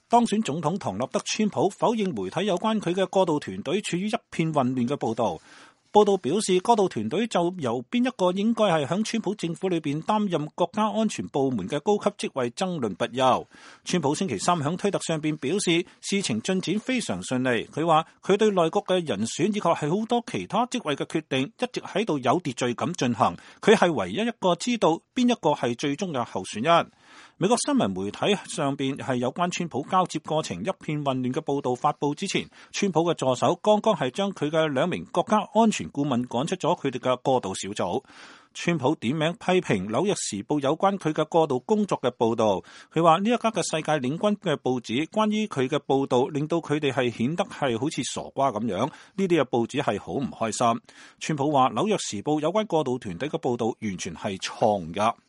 當選總統唐納德川普否認媒體有關佢嘅過渡團隊處於一片混亂嘅報導。報道表示，過渡團隊就由邊一個應該係響川普政府裏邊擔任國家安全部門嘅高級職位爭論不休。川普星期三響推特上邊表示，事情進展非常順利。佢話佢對內閣嘅人選以及係好多其他職位嘅決定一直喺度有秩序咁進行。佢係唯一一個知道邊一個係最終嘅候選人。美國新聞媒體上邊係有關川普交接過程一片混亂嘅報道發佈之前，川普嘅助手剛剛係將佢嘅2名國家安全顧問趕出咗佢哋嘅過渡小組。川普點名批評《紐約時報》有關佢嘅過渡工作嘅報導，佢話呢一家嘅世界領軍嘅報紙關於佢嘅報導，令到佢哋係顯得係好似傻瓜咁樣，呢啲嘅報紙係好唔開心。川普話《紐約時報》有關過渡團隊嘅報導完全係錯㗎。